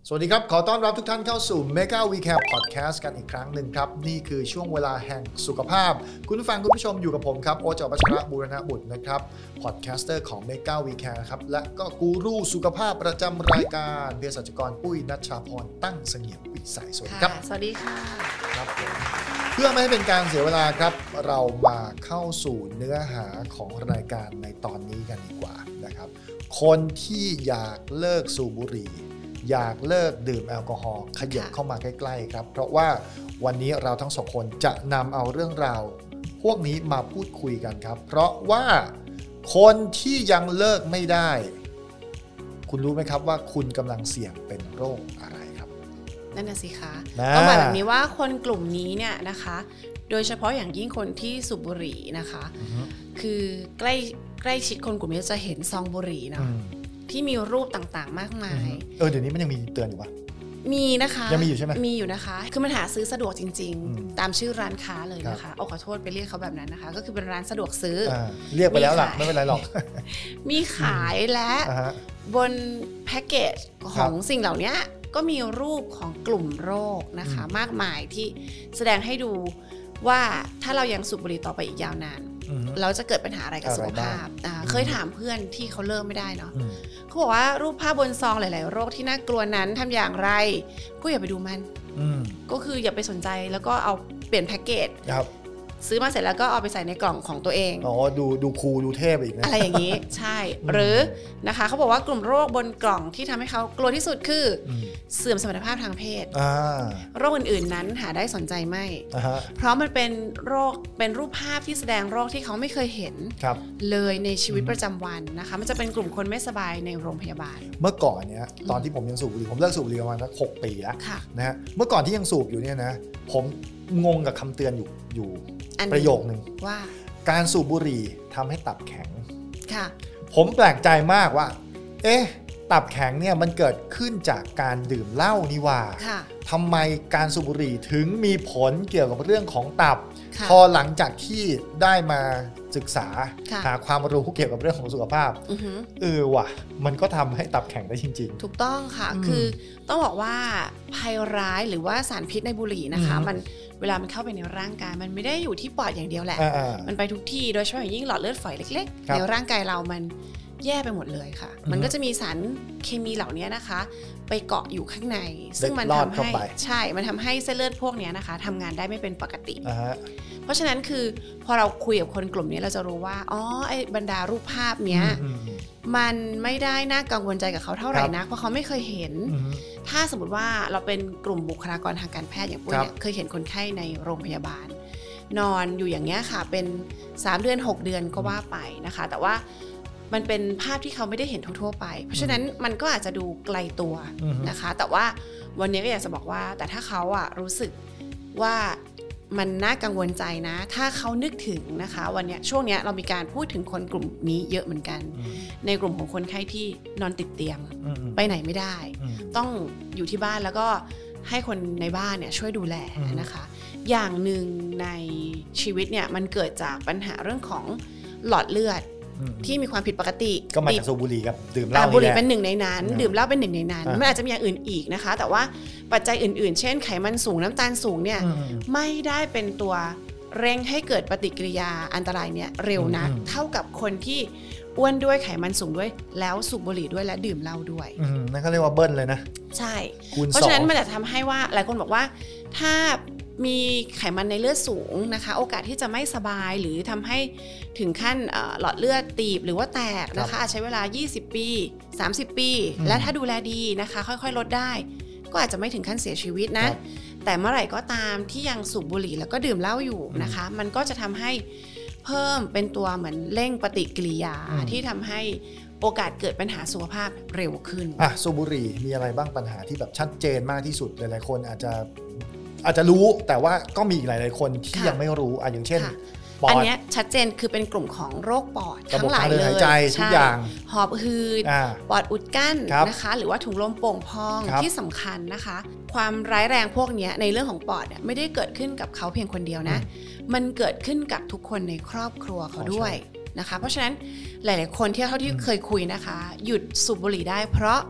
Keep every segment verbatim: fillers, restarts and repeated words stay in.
สวัสดีครับขอต้อนรับทุกท่านเข้าสู่ Mega Recap Podcast กันอีกครั้งหนึ่งครับนี่คือช่วงเวลาแห่งสุขภาพคุณผู้ฟังคุณผู้ชมอยู่กับผมครับโอจวัชระบูรณบุตรนะครับพอดแคสเตอร์ของ Mega Recap ครับและก็กูรูสุขภาพประจำรายการเภสัชกรปุ้ยณัชชาพรตั้งเสงี่ยมวิสัยสวัสดีครับสวัสดีค่ะครับเพื่อไม่ให้เป็นการเสียเวลาครับเรามาเข้าสู่เนื้อหาของรายการในตอนนี้กันดีกว่านะครับคนที่อยากเลิกสูบบุหรี่อยากเลิกดื่มแอลกอฮอล์ขยับเข้ามาใกล้ๆครับเพราะว่าวันนี้เราทั้งสองคนจะนำเอาเรื่องราวพวกนี้มาพูดคุยกันครับเพราะว่าคนที่ยังเลิกไม่ได้คุณรู้ไหมครับว่าคุณกำลังเสี่ยงเป็นโรคอะไรครับนั่นน่ะสิคะต้องบอกแบบนี้ว่าคนกลุ่มนี้เนี่ยนะคะโดยเฉพาะอย่างยิ่งคนที่สูบบุหรี่นะคะ uh-huh. คือใกล้ใกล้ชิดคนกลุ่มนี้จะเห็นซองบุหรี่เนาะ uh-huh. ที่มีรูปต่างๆมากมายเออเดี๋ยวนี้มันยังมีเตือนอยู่ปะมีนะคะยังมีอยู่ใช่ไหมมีอยู่นะคะคือมันหาซื้อสะดวกจริงๆตามชื่อร้านค้าเลยนะคะเอาขอโทษไปเรียกเขาแบบนั้นนะคะก็คือเป็นร้านสะดวกซื้อเรียกไปแล้วล่ะไม่เป็นไรหรอกมีขายและบนแพ็กเกจของสิ่งเหล่านี้ก็มีรูปของกลุ่มโรคนะคะมากมายที่แสดงให้ดูว่าถ้าเรายังสูบบุหรี่ต่อไปอีกยาวนานเราจะเกิดปัญหาอะไรกับสุขภาพเคยถามเพื่อนที่เขาเลิกไม่ได้เนาะเขาบอกว่ารูปภาพบนซองหลายๆโรคที่น่ากลัวนั้นทำอย่างไรก็อย่าไปดูมันก็คืออย่าไปสนใจแล้วก็เอาเปลี่ยนแพ็กเกจซื้อมาเสร็จแล้วก็เอาไปใส่ในกล่องของตัวเองอ๋อดูดูคูลดูเทพอีกนะอะไรอย่างนี้ใช่หรือนะคะเขาบอกว่ากลุ่มโรคบนกล่องที่ทำให้เขากลัวที่สุดคือเสื่อมสมรรถภาพทางเพศโรคอื่นๆนั้นหาได้สนใจไม่เพราะมันเป็นโรคเป็นรูปภาพที่แสดงโรคที่เขาไม่เคยเห็นเลยในชีวิตประจำวันนะคะมันจะเป็นกลุ่มคนไม่สบายในโรงพยาบาลเมื่อก่อนเนี้ยตอนที่ผมยังสูบบุหรี่ผมเลิกสูบบุหรี่ประมาณสักหกปีแล้วนะฮะเมื่อก่อนที่ยังสูบอยู่เนี่ยนะผมงงกับคำเตือนอยู่อยู่ประโยคนึงว่าการสูบบุหรี่ทำให้ตับแข็งค่ะผมแปลกใจมากว่าเอ๊ะตับแข็งเนี่ยมันเกิดขึ้นจากการดื่มเหล้านี่ว่าทำไมการสูบบุหรี่ถึงมีผลเกี่ยวกับเรื่องของตับพอหลังจากที่ได้มาศึกษาหาความรู้เกี่ยวกับเรื่องของสุขภาพเออว่ะมันก็ทำให้ตับแข็งได้จริงๆถูกต้องค่ะคือต้องบอกว่าภัยร้ายหรือว่าสารพิษในบุหรี่นะคะมันเวลามันเข้าไปในร่างกายมันไม่ได้อยู่ที่ปอดอย่างเดียวแหละมันไปทุกที่โดยเฉพาะอย่างยิ่งหลอดเลือดฝอยเล็กๆในร่างกายเรามันแย่ไปหมดเลยค่ะมันก็จะมีสารเคมีเหล่านี้นะคะไปเกาะอยู่ข้างในซึ่งมันทำให้ใช่มันทำให้เส้นเลือดพวกนี้นะคะทำงานได้ไม่เป็นปกติเพราะฉะนั้นคือพอเราคุยกับคนกลุ่มนี้เราจะรู้ว่าอ๋อไอ้บรรดารูปภาพเนี้ยมันไม่ได้น่ากังวลใจกับเขาเท่าไหร่นะเพราะเขาไม่เคยเห็นถ้าสมมติว่าเราเป็นกลุ่มบุคลากรทางการแพทย์อย่างพวกนี้เคยเห็นคนไข้ในโรงพยาบาลนอนอยู่อย่างเงี้ยค่ะเป็นสามเดือนหกเดือนก็ว่าไปนะคะแต่ว่ามันเป็นภาพที่เขาไม่ได้เห็นทั่วๆไปเพราะฉะนั้นมันก็อาจจะดูไกลตัวนะคะแต่ว่าวันนี้ก็อยากจะบอกว่าแต่ถ้าเขาอะรู้สึกว่ามันน่ากังวลใจนะถ้าเขานึกถึงนะคะวันนี้ช่วงนี้เรามีการพูดถึงคนกลุ่มนี้เยอะเหมือนกันในกลุ่มของคนไข้ที่นอนติดเตียงไปไหนไม่ได้ต้องอยู่ที่บ้านแล้วก็ให้คนในบ้านเนี่ยช่วยดูแลนะคะอย่างหนึ่งในชีวิตเนี่ยมันเกิดจากปัญหาเรื่องของหลอดเลือดที่มีความผิดปกติก็มาจากสูบบุหรี่กับดื่มเหล้าบุหรี่เป็นหนึ่งในนั้นดื่มเหล้าเป็นหนึ่งในนั้นมันอาจจะมีอย่างอื่นอีกนะคะแต่ว่าปัจจัยอื่นๆเช่นไขมันสูงน้ำตาลสูงเนี่ยไม่ได้เป็นตัวเร่งให้เกิดปฏิกิริยาอันตรายเนี่ยเร็วนักเท่ากับคนที่อ้วนด้วยไขมันสูงด้วยแล้วสูบบุหรี่ด้วยและดื่มเหล้าด้วยนั่นเขาเรียกว่าเบิ้ลเลยนะใช่เพราะฉะนั้นมันจะทำให้ว่าหลายคนบอกว่าถ้ามีไขมันในเลือดสูงนะคะโอกาสที่จะไม่สบายหรือทำให้ถึงขั้นหลอดเลือดตีบหรือว่าแตกนะคะอาจใช้เวลายี่สิบปีสามสิบปีและถ้าดูแลดีนะคะค่อยๆลดได้ก็อาจจะไม่ถึงขั้นเสียชีวิตนะแต่เมื่อไหร่ก็ตามที่ยังสูบบุหรี่แล้วก็ดื่มเหล้าอยู่นะคะมันก็จะทำให้เพิ่มเป็นตัวเหมือนเร่งปฏิกิริยาที่ทำให้โอกาสเกิดปัญหาสุขภาพเร็วขึ้นอ่ะสูบบุหรี่มีอะไรบ้างปัญหาที่แบบชัดเจนมากที่สุดหลายๆคนอาจจะอาจจะรู้แต่ว่าก็มีหลายๆคนที่ยังไม่รู้อ่ะอย่างเช่นอันนี้ชัดเจนคือเป็นกลุ่มของโรคปอดทั้งหลายเลยทุกอย่างหอบหืดปอดอุดกั้นนะคะหรือว่าถุงลมโป่งพองที่สำคัญนะคะความร้ายแรงพวกนี้ในเรื่องของปอดเนี่ยไม่ได้เกิดขึ้นกับเขาเพียงคนเดียวนะมันเกิดขึ้นกับทุกคนในครอบครัวเขาด้วยนะคะเพราะฉะนั้นหลายๆคนที่เท่าที่เคยคุยนะคะหยุดสูบบุหรี่ได้เพราะ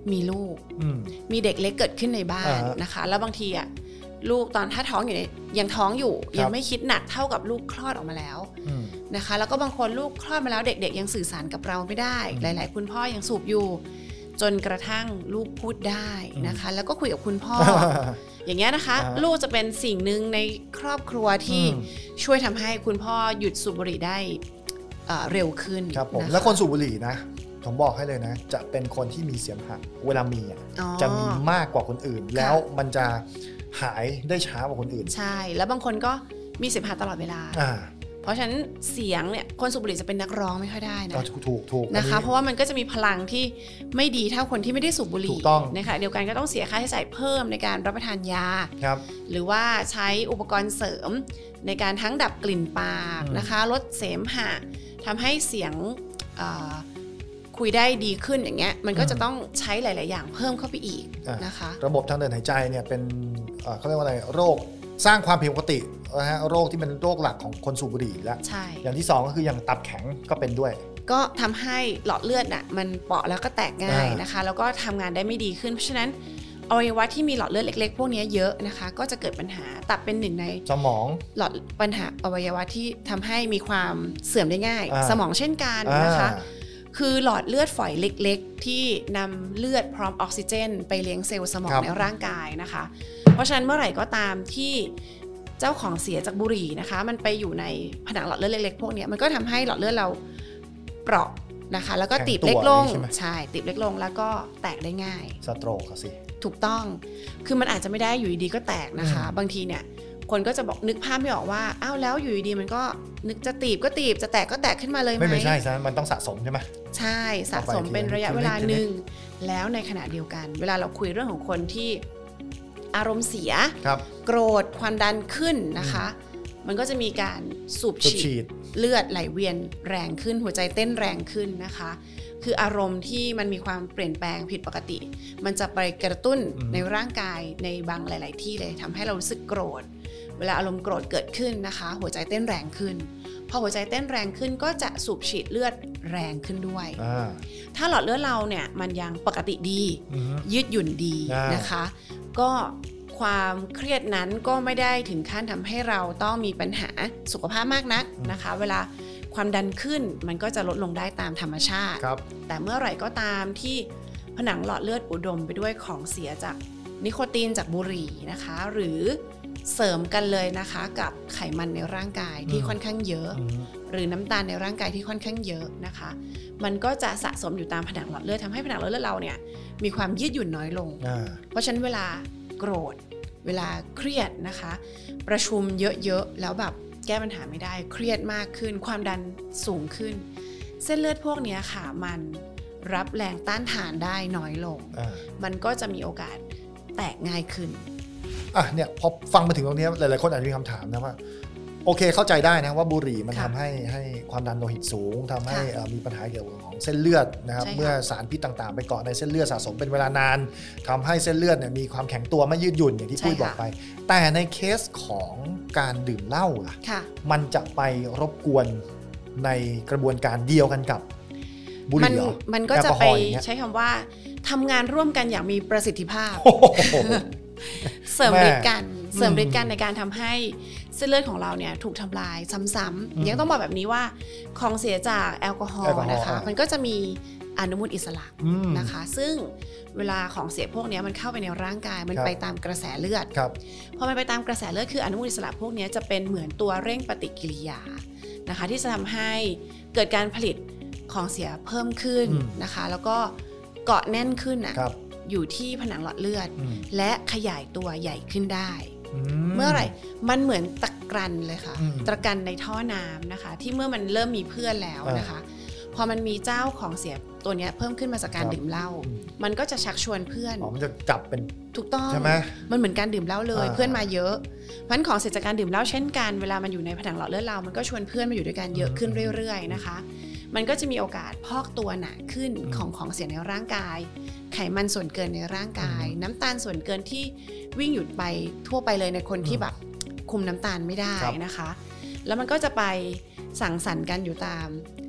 มีลูกมีเด็กเล็กเกิดขึ้นในบ้านนะคะแล้วบางทีอ่ะลูกตอนถ้าท้องอยู่ในยังท้องอยู่ยังไม่คิดหนักเท่ากับลูกคลอดออกมาแล้วนะคะแล้วก็บางคนลูกคลอดมาแล้วเด็กๆยังสื่อสารกับเราไม่ได้หลายๆคุณพ่อยังสูบอยู่จนกระทั่งลูกพูดได้นะคะแล้วก็คุยกับคุณพ่อ อย่างเงี้ยนะคะลูกจะเป็นสิ่งหนึ่งในครอบครัวที่ช่วยทำให้คุณพ่อหยุดสูบบุหรี่ได้เร็วขึ้นครับผมแล้วคนสูบบุหรี่นะผมบอกให้เลยนะจะเป็นคนที่มีเสมหะเวลามีอ่ะจะมีมากกว่าคนอื่นแล้วมันจะหายได้ช้ากว่าคนอื่นใช่แล้วบางคนก็มีเสมหะตลอดเวลาเพราะฉะนั้นเสียงเนี่ยคนสูบบุหรี่จะเป็นนักร้องไม่ค่อยได้นะถูกถูกถูกนะคะเพราะว่ามันก็จะมีพลังที่ไม่ดีเท่าคนที่ไม่ได้สูบบุหรี่นะคะเดียวกันก็ต้องเสียค่าใช้จ่ายเพิ่มในการรับประทานยาหรือว่าใช้อุปกรณ์เสริมในการทั้งดับกลิ่นปากนะคะลดเสมหะทำให้เสียงคุยได้ดีขึ้นอย่างเงี้ยมันก็จะต้องใช้หลายๆอย่างเพิ่มเข้าไปอีกนะคะระบบทางเดินหายใจเนี่ยเป็นเขาเรียกว่าอะไรโรคสร้างความผิดปกตินะฮะโรคที่เป็นโรคหลักของคนสูบบุหรี่แล้วใช่อย่างที่สองก็คืออย่างตับแข็งก็เป็นด้วยก็ทำให้หลอดเลือดน่ะมันเปราะแล้วก็แตกง่ายนะคะแล้วก็ทำงานได้ไม่ดีขึ้นเพราะฉะนั้นอวัยวะที่มีหลอดเลือดเล็กๆพวกนี้เยอะนะคะก็จะเกิดปัญหาตับเป็นหนึ่งในสมองหลอดปัญหาอวัยวะที่ทำให้มีความเสื่อมได้ง่ายสมองเช่นกันนะคะคือหลอดเลือดฝอยเล็กๆที่นำเลือดพร้อมออกซิเจนไปเลี้ยงเซลล์สมองในร่างกายนะคะเพราะฉะนั้นเมื่อไหร่ก็ตามที่เจ้าของเสียจากบุหรี่นะคะมันไปอยู่ในผนังหลอดเลือดเล็กๆพวกนี้มันก็ทำให้หลอดเลือดเราเปราะนะคะแล้วก็ตีบเล็กลงใช่ตีบเล็กลงแล้วก็แตกได้ง่ายสโตรกสิถูกต้องคือมันอาจจะไม่ได้อยู่ดีๆก็แตกนะคะบางทีเนี่ยคนก็จะบอกนึกภาพไม่ออกว่าอ้าวแล้วอยู่ดีๆมันก็นึกจะตีบก็ตีบจะแตกก็แตกขึ้นมาเลยไหมไม่ใช่ใช่มันต้องสะสมใช่ไหมใช่สะสมเป็นระยะเวลาหนึ่งแล้วในขณะเดียวกันเวลาเราคุยเรื่องของคนที่อารมณ์เสียโกรธความดันขึ้นนะคะมันก็จะมีการสูบฉีดเลือดไหลเวียนแรงขึ้นหัวใจเต้นแรงขึ้นนะคะคืออารมณ์ที่มันมีความเปลี่ยนแปลงผิดปกติมันจะไปกระตุ้นในร่างกายในบางหลายๆที่เลยทำให้เรารู้สึกโกรธเวลาอารมณ์โกรธเกิดขึ้นนะคะหัวใจเต้นแรงขึ้นพอหัวใจเต้นแรงขึ้นก็จะสูบฉีดเลือดแรงขึ้นด้วยถ้าหลอดเลือดเราเนี่ยมันยังปกติดียืดหยุ่นดีนะคะก็ความเครียดนั้นก็ไม่ได้ถึงขั้นทำให้เราต้องมีปัญหาสุขภาพมากนักนะคะเวลาความดันขึ้นมันก็จะลดลงได้ตามธรรมชาติแต่เมื่อไหร่ก็ตามที่ผนังหลอดเลือดอุดมไปด้วยของเสียจากนิโคตินจากบุหรี่นะคะหรือเสริมกันเลยนะคะกับไขมันในร่างกายที่ค่อนข้างเยอะหรือน้ำตาลในร่างกายที่ค่อนข้างเยอะนะคะมันก็จะสะสมอยู่ตามผนังหลอดเลือดทำให้ผนังหลอดเลือดเราเนี่ยมีความยืดหยุ่นน้อยลงเพราะฉะนั้นเวลาโกรธเวลาเครียดนะคะประชุมเยอะๆแล้วแบบแก้ปัญหาไม่ได้เครียดมากขึ้นความดันสูงขึ้นเส้นเลือดพวกนี้ค่ะมันรับแรงต้านทานได้น้อยลงมันก็จะมีโอกาสแตกง่ายขึ้นอ่ะเนี่ยพอฟังมาถึงตรงนี้หลายๆคนอาจจะมีคำถามนะว่าโอเคเข้าใจได้นะว่าบุหรี่มันทำให้ให้ความดันโลหิตสูงทำให้มีปัญหาเกี่ยวกับของเส้นเลือดนะครับเมื่อสารพิษต่างๆไปเกาะในเส้นเลือดสะสมเป็นเวลานานทำให้เส้นเลือดเนี่ยมีความแข็งตัวไม่ยืดหยุ่นอย่างที่ปุ้ยบอกไปแต่ในเคสของการดื่มเหล้าล่ะมันจะไปรบกวนในกระบวนการเดียวกันกับบุหรี่เหรอมันก็จะไปใช้คำว่าทำงานร่วมกันอย่างมีประสิทธิภาพเสริมฤทธิ์กันเสริมฤทธิ์กันในการทำให้เส้นเลือดของเราเนี่ยถูกทำลายซ้ำๆยังต้องบอกแบบนี้ว่าของเสียจากแอลกอฮอล์นะคะมันก็จะมีอนุมูลอิสระนะคะซึ่งเวลาของเสียพวกนี้มันเข้าไปในร่างกายมันไปตามกระแสเลือดพอมันไปตามกระแสเลือดคืออนุมูลอิสระพวกนี้จะเป็นเหมือนตัวเร่งปฏิกิริยานะคะที่จะทำให้เกิดการผลิตของเสียเพิ่มขึ้นนะคะแล้วก็เกาะแน่นขึ้นอ่ะอยู่ที่ผนังหลอดเลือดและขยายตัวใหญ่ขึ้นได้เมื่อไหร่มันเหมือนตะกรันเลยค่ะตะกรันในท่อน้ำนะคะที่เมื่อมันเริ่มมีเพื่อนแล้วนะคะพอมันมีเจ้าของเสียตัวนี้เพิ่มขึ้นมาจากการดื่มเหล้ามันก็จะชักชวนเพื่อนอ๋อมันจะจับเป็นถูกต้องใช่ไหมมันเหมือนการดื่มเหล้าเลยเพื่อนมาเยอะเพราะฉะนั้นของเสียจากการดื่มเหล้าเช่นกันเวลามันอยู่ในผนังหลอดเลือดเรามันก็ชวนเพื่อนมาอยู่ด้วยกันเยอะขึ้นเรื่อยๆนะคะมันก็จะมีโอกาสพอกตัวหนาขึ้นของของเสียในร่างกายไขมันส่วนเกินในร่างกายน้ำตาลส่วนเกินที่วิ่งหยุดไปทั่วไปเลยในคนที่แบบคุมน้ำตาลไม่ได้นะคะแล้วมันก็จะไปสังสรรค์กันอยู่ตาม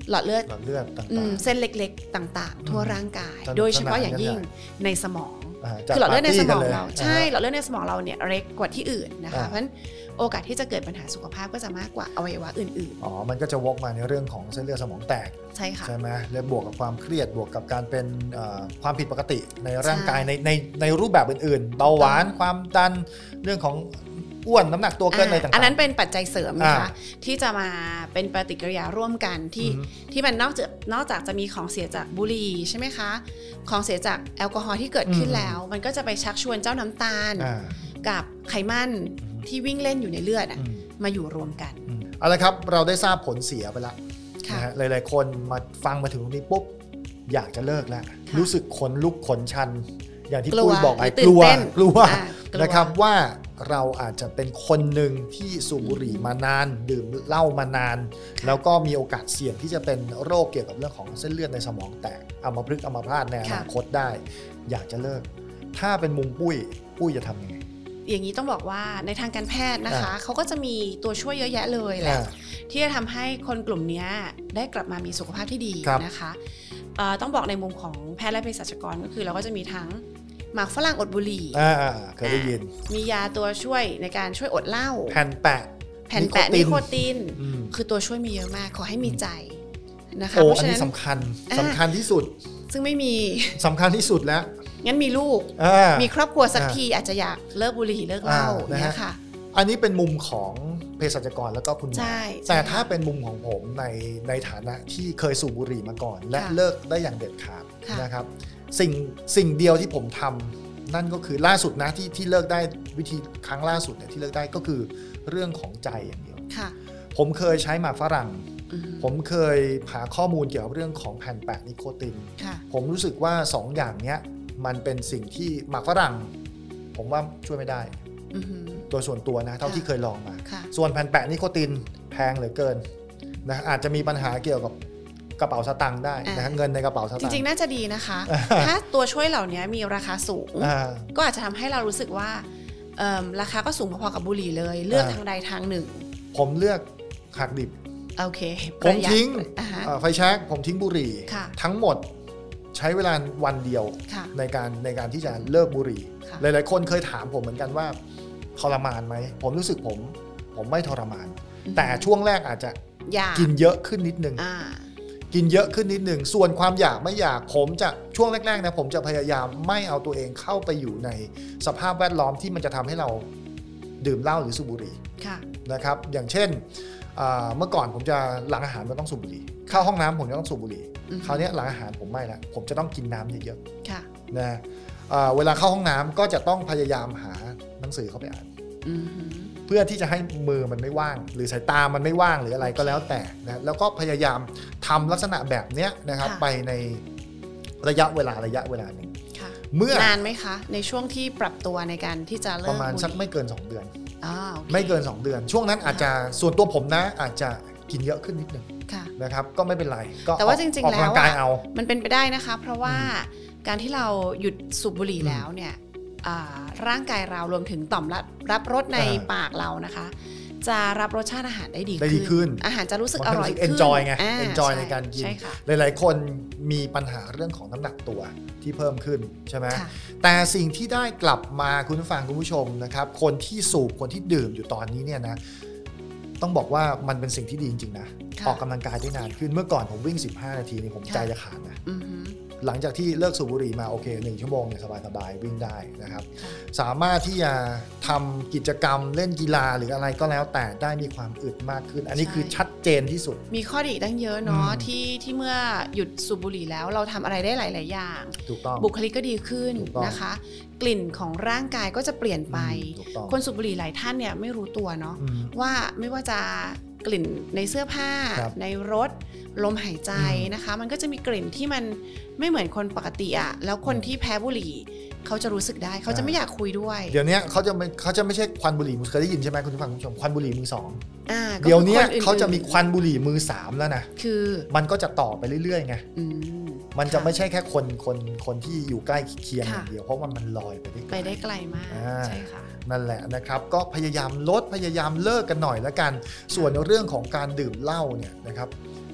หลอดเลือดหลอดเลือดต่างๆเส้นเล็กๆต่างๆทั่วร่างกายโดยเฉพาะอย่างยิ่งในสมองคือหลอดเลือดในสมองเราใช่หลอดเลือดในสมองเราเนี่ยเล็กกว่าที่อื่นนะคะเพราะฉะนั้นโอกาสที่จะเกิดปัญหาสุขภาพก็จะมากกว่าอวัยวะอื่นๆอ๋อมันก็จะวกมาในเรื่องของเส้นเลือดสมองแตกใช่ค่ะใช่ไหมแล้วบวกกับความเครียดบวกกับการเป็นความผิดปกติในร่างกายในในในรูปแบบอื่นๆเบาหวานความดันเรื่องของอ้วนน้ำหนักตัวเกินอะไรต่างๆอันนั้นเป็นปัจจัยเสริมนะคะที่จะมาเป็นปฏิกิริยาร่วมกันที่ที่มันนอกจากนอกจากจะมีของเสียจากบุหรี่ใช่ไหมคะของเสียจากแอลกอฮอล์ที่เกิดขึ้นแล้วมันก็จะไปชักชวนเจ้าน้ำตาลกับไขมันที่วิ่งเล่นอยู่ในเลือดมาอยู่รวมกันเอาละครับเราได้ทราบผลเสียไปแล้วนะฮะหลายๆคนมาฟังมาถึงตรงนี้ปุ๊บอยากจะเลิกแล้วรู้สึกขนลุกขนชันอย่างที่ปุ้ยบอกไอ้กลัวกลัวนะครับว่าเราอาจจะเป็นคนหนึ่งที่สูบบุหรี่มานานดื่มเหล้ามานานแล้วก็มีโอกาสเสี่ยงที่จะเป็นโรคเกี่ยวกับเรื่องของเส้นเลือดในสมองแตกอัมพฤกษ์อัมพาตในอนาคตได้อยากจะเลิกถ้าเป็นมุมปุ้ยปุ้ยจะทำยังไงอย่างนี้ต้องบอกว่าในทางการแพทย์นะคะเขาก็จะมีตัวช่วยเยอะแยะเลยแหละที่จะทำให้คนกลุ่มนี้ได้กลับมามีสุขภาพที่ดีนะคะต้องบอกในมุมของแพทย์และเภสัชกรก็คือเราก็จะมีทั้งหมากฝรั่งอดบุหรี่เคยได้ยินมียาตัวช่วยในการช่วยอดเหล้าแผ่นแปะแผ่นแปะนิโคตินคือตัวช่วยมีเยอะมากขอให้มีใจนะคะเพราะฉะนั้นสำคัญสำคัญที่สุดซึ่งไม่มีสำคัญที่สุดแล้วงั้นมีลูกมีครอบครัวสักทีอาจจะอยากเลิกบุหรี่เลิกเหล้าเนี่ยค่ะอันนี้เป็นมุมของเภสัชกรแล้วก็คุณหมอแต่ถ้าเป็นมุมของผมในในฐานะที่เคยสูบบุหรี่มาก่อนและเลิกได้อย่างเด็ดขาดนะครับสิ่งสิ่งเดียวที่ผมทำนั่นก็คือล่าสุดนะที่ที่เลิกได้วิธีครั้งล่าสุดเนี่ยที่เลิกได้ก็คือเรื่องของใจอย่างเดียวผมเคยใช้หมากฝรั่งผมเคยหาข้อมูลเกี่ยวกับเรื่องของแผ่นแปะนิโคตินผมรู้สึกว่าสองอย่างเนี้ยมันเป็นสิ่งที่หมากฝรั่งผมว่าช่วยไม่ได้โดยส่วนตัวนะเท่าที่เคยลองมาส่วนแผ่นแปะนิโคตินแพงเหลือเกินนะอาจจะมีปัญหาเกี่ยวกับกระเป๋าสตางค์ได้นะเงินในกระเป๋าสตางค์จริงๆน่าจะดีนะคะถ้าตัวช่วยเหล่านี้มีราคาสูงก็อาจจะทำให้เรารู้สึกว่าราคาก็สูงพอๆกับบุหรี่เลยเลือกทางใดทางหนึ่งผมเลือกหักดิบโอเคผมทิ้งไฟแช็กผมทิ้งบุหรี่ทั้งหมดใช้เวลาวันเดียวในการในการที่จะเลิกบุหรี่หลายๆคนเคยถามผมเหมือนกันว่าทรมานไหมผมรู้สึกผมผมไม่ทรมานแต่ช่วงแรกอาจจะกินเยอะขึ้นนิดนึงกินเยอะขึ้นนิดนึงส่วนความอยากไม่อยากผมจะช่วงแรกๆนะผมจะพยายามไม่เอาตัวเองเข้าไปอยู่ในสภาพแวดล้อมที่มันจะทำให้เราดื่มเหล้าหรือสูบบุหรี่นะครับอย่างเช่นเมื่อก่อนผมจะหลังอาหารมันต้องสูบบุหรี่เข้าห้องน้ำผมจะต้องสูบบุหรี่คราวนี้หลังอาหารผมไม่ละผมจะต้องกินน้ำเยอะๆนะเวลาเข้าห้องน้ำก็จะต้องพยายามหาหนังสือเข้าไปอ่านเพื่อที่จะให้มือมันไม่ว่างหรือสายตามันไม่ว่างหรืออะไรก็แล้วแต่นะแล้วก็พยายามทำลักษณะแบบนี้นะครับไปในระยะเวลาระยะเวลาหนึ่งเมื่อนานไหมคะในช่วงที่ปรับตัวในการที่จะเลิกประมาณสักไม่เกินสองเดือนไม่เกินสองเดือนช่วงนั้นอาจจะส่วนตัวผมนะอาจจะกินเยอะขึ้นนิดนึงนะครับก็ไม่เป็นไรก็แต่ว่าจริงๆแล้วมันเป็นไปได้นะคะเพราะว่าการที่เราหยุดสูบบุหรี่แล้วเนี่ยร่างกายเรารวมถึงต่อมรับรับรสในปากเรานะคะจะรับรสชาติอาหารได้ดีขึ้นอาหารจะรู้สึกอร่อยขึ้น enjoy ไง enjoy ในการกินหลายๆคนมีปัญหาเรื่องของน้ำหนักตัวที่เพิ่มขึ้นใช่ไหมแต่สิ่งที่ได้กลับมาคุณผู้ฟังคุณผู้ชมนะครับคนที่สูบคนที่ดื่มอยู่ตอนนี้เนี่ยนะต้องบอกว่ามันเป็นสิ่งที่ดีจริงๆนะออกกำลังกายได้นานขึ้นเมื่อก่อนผมวิ่งสิบห้านาทีนี่ผมใจจะขาดนะหลังจากที่เลิกสูบบุหรี่มาโอเคหนึ่งชั่วโมงเนี่ยสบายๆวิ่งได้นะครับสามารถที่จะทำกิจกรรมเล่นกีฬาหรืออะไรก็แล้วแต่ได้มีความอึดมากขึ้นอันนี้คือชัดเจนที่สุดมีข้อดีตั้งเยอะเนาะที่ที่เมื่อหยุดสูบบุหรี่แล้วเราทำอะไรได้หลายๆอย่างถูกต้องบุคลิกก็ดีขึ้นนะคะกลิ่นของร่างกายก็จะเปลี่ยนไปคนสูบบุหรี่หลายท่านเนี่ยไม่รู้ตัวเนาะว่าไม่ว่าจะกลิ่นในเสื้อผ้าในรถลมหายใจนะคะมันก็จะมีกลิ่นที่มันไม่เหมือนคนปกติอ่ะแล้วคนที่แพ้บุหรี่เขาจะรู้สึกได้เขาจะไม่อยากคุยด้วยเดี๋ยวนี้เขาจะเขาจะไม่ใช่ควันบุหรี่เคยได้ยินใช่ไหมคุณผู้ฟังคุณผู้ชมควันบุหรี่มือสองเดี๋ยวนี้เขาจะมีควันบุหรี่มือสามแล้วนะคือมันก็จะต่อไปเรื่อยๆไงมันจะไม่ใช่แค่คนคนคนที่อยู่ใกล้เคียงอย่างเดียวเพราะว่ามันลอยไปได้ไปได้ไกลมากใช่ค่ะนั่นแหละนะครับก็พยายามลดพยายามเลิกกันหน่อยแล้วกันส่วนเรื่องของการดื่มเหล้าเนี่ยนะครับ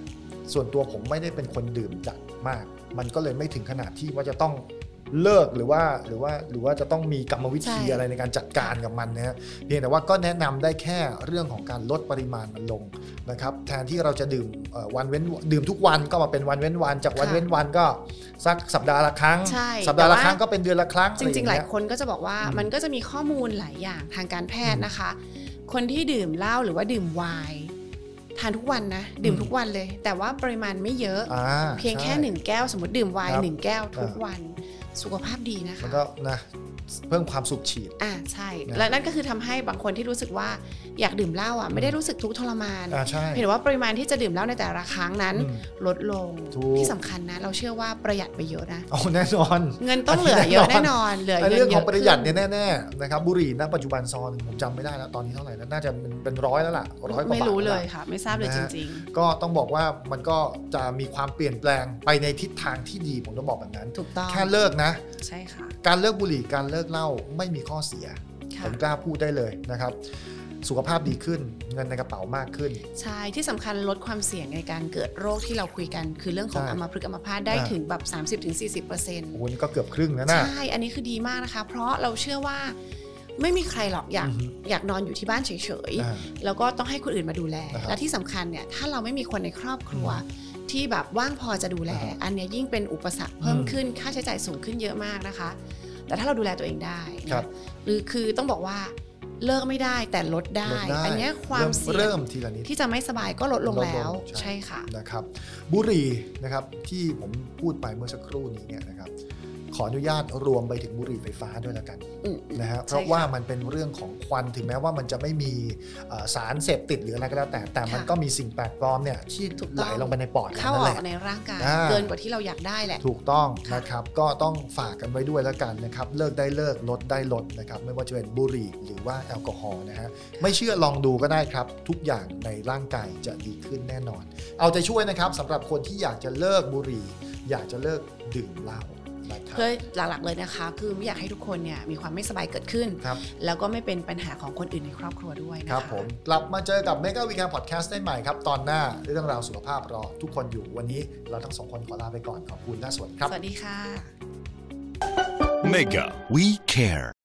ส่วนตัวผมไม่ได้เป็นคนดื่มจัดมากมันก็เลยไม่ถึงขนาดที่ว่าจะต้องเลิกหรือว่าหรือว่าหรือว่าจะต้องมีกรรมวิธีอะไรในการจัดการกับมันนะฮะเพียงแต่ว่าก็แนะนำได้แค่เรื่องของการลดปริมาณมันลงนะครับแทนที่เราจะดื่มวันเว้นดื่มทุกวันก็มาเป็นวันเว้นวันจากวันเว้นวันก็สักสัปดาห์ละครั้งสัปดาห์ละครั้งก็เป็นเดือนละครั้งจริงๆหลายคนก็จะบอกว่ามันก็จะมีข้อมูลหลายอย่างทางการแพทย์นะคะคนที่ดื่มเหล้าหรือว่าดื่มไวน์ทานทุกวันนะดื่มทุกวันเลยแต่ว่าปริมาณไม่เยอะเพียงแค่หนึ่งแก้วสมมติดื่มไวน์หนึ่งแก้วทุกวันสุขภาพดีนะคะมันก็นะเพิ่มความสูบฉีดอ่าใช่และนั่นก็คือทำให้บางคนที่รู้สึกว่าอยากดื่มเหล้าอ่ะไม่ได้รู้สึกทุกข์ทรมานเห็นว่าปริมาณที่จะดื่มเหล้าในแต่ละครั้งนั้นลดลงที่สำคัญนะเราเชื่อว่าประหยัดไปเยอะนะโอ้แน่นอนเงินต้องเหลือเยอะแน่นอนเหลือเยอะเรื่องของประหยัดเนี่ยแน่ๆนะครับบุหรี่ณปัจจุบันซองผมจำไม่ได้แล้วตอนนี้เท่าไหร่แล้วน่าจะเป็นร้อยแล้วล่ะร้อยกว่าบาทไม่รู้เลยค่ะไม่ทราบเลยจริงๆก็ต้องบอกว่ามันก็จะมีความเปลี่ยนแปลงไปในทิศทางที่ดีผมต้องบอกแบบนั้นถูกต้องแค่เลิกนะใช่ค่ะการเลิกบุหรี่การเลิกเหล้าไม่มีข้อเสียผมกล้าพูดได้เลยนะครับสุขภาพดีขึ้นเงินในกระเป๋ามากขึ้นใช่ที่สำคัญลดความเสี่ยงในการเกิดโรคที่เราคุยกันคือเรื่องของอัมพฤกษ์อัมพาตได้ถึงแบบ สามสิบถึงสี่สิบเปอร์เซ็นต์โอ้นี่ก็เกือบครึ่งแล้วนะใช่อันนี้คือดีมากนะคะเพราะเราเชื่อว่าไม่มีใครหรอกอยากอยากนอนอยู่ที่บ้านเฉยๆแล้วก็ต้องให้คนอื่นมาดูแลและที่สำคัญเนี่ยถ้าเราไม่มีคนในครอบครัวที่แบบว่างพอจะดูแลอันนี้ยิ่งเป็นอุปสรรคเพิ่มขึ้นค่าใช้จ่ายสูงขึ้นเยอะมากนะคะแต่ถ้าเราดูแลตัวเองได้หรือคือต้องบอกว่าเลิกไม่ได้แต่ลดได้อันนี้ความเสี่ยงที่จะไม่สบายก็ลดลงแล้วใช่ค่ะนะครับบุหรี่นะครับที่ผมพูดไปเมื่อสักครู่นี้เนี่ยนะครับขออนุญาตรวมไปถึงบุหรี่ไฟฟ้าด้วยแล้วกันนะฮะเพราะว่ามันเป็นเรื่องของควันถึงแม้ว่ามันจะไม่มีสารเสพติดหรืออะไรก็แล้วแต่แต่มันก็มีสิ่งแปลกปลอมเนี่ยที่ไหลลงไปในปอดเข้าออกในร่างกายเกินกว่าที่เราอยากได้แหละถูกต้องนะครับก็ต้องฝากกันไว้ด้วยแล้วกันนะครับเลิกได้เลิกลดได้ลดนะครับไม่ว่าจะเป็นบุหรี่หรือว่าแอลกอฮอล์นะฮะไม่เชื่อลองดูก็ได้ครับทุกอย่างในร่างกายจะดีขึ้นแน่นอนเอาใจช่วยนะครับสำหรับคนที่อยากจะเลิกบุหรี่อยากจะเลิกดื่มเหล้าเพื่อหลักๆเลยนะคะคือไม่อยากให้ทุกคนเนี่ยมีความไม่สบายเกิดขึ้นแล้วก็ไม่เป็นปัญหาของคนอื่นในครอบครัวด้วยนะคะครับผมกลับมาเจอกับ Mega Weekend Podcast ได้ใหม่ครับตอนหน้าเรื่องราวสุขภาพรอทุกคนอยู่วันนี้เราทั้งสองคนขอลาไปก่อนขอบคุณน่าสวัสดีครับสวัสดีค่ะ Mega We Care